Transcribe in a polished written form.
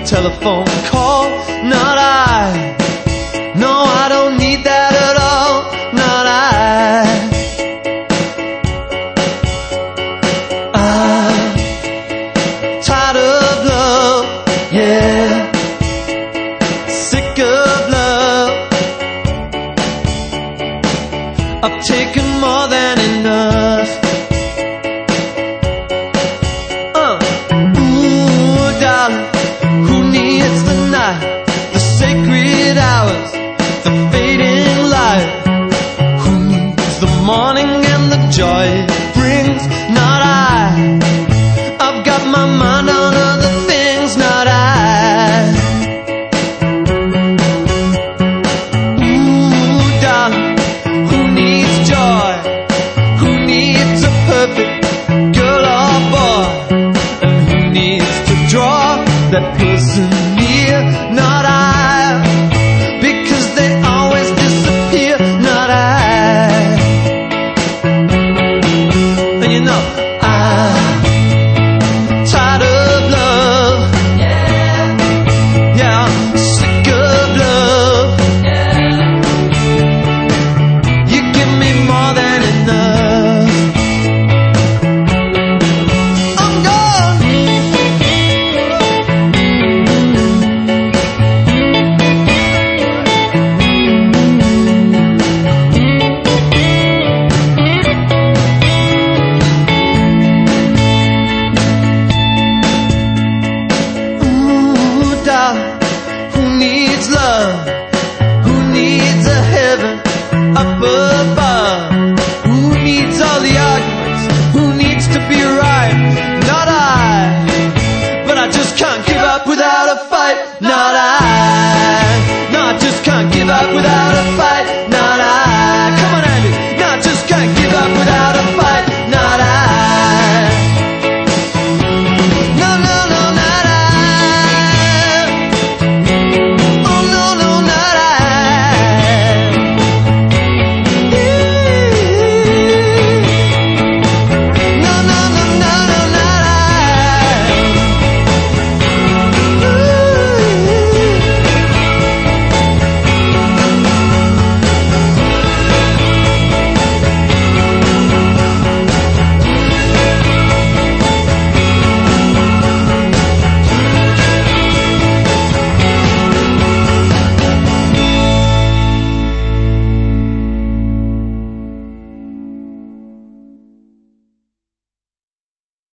telephone call. Not I. No, I don't need that at all. Not I. I'm tired of love, yeah. Sick of love. I've taken more than enough. Ooh, darling, who needs the night, the sacred hours, the fading light? Who needs the morning and the joy?